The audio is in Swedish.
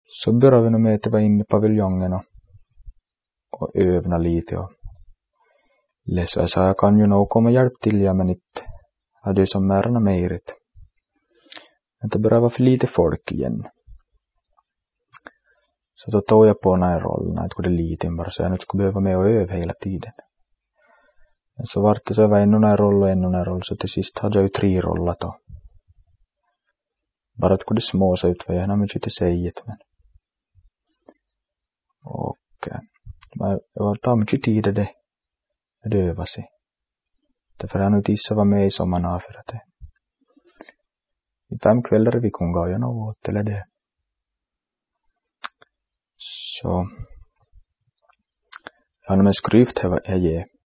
Så började vi nog med att vara inne i paviljongen och övna lite och läsa. Jag sa, jag kan ju nog komma och hjälpa till, ja, men inte hade ju som märna mejrit. Men det började vara för lite folk igen. Så då tog jag på den här rollen, att det lite bara så jag nu skulle behöva med och öva hela tiden. Men så var det så jag var ännu en roll, så till sist hade jag ju 3 roller då. Bara att det små så ut var jag mycket till säget, men och det var ta mycket tid det öva sig. Därför jag nu tissa var med i sommarna för att det i 5 kvällar vi kunde gå något eller det. Så ja, men skrift jag ger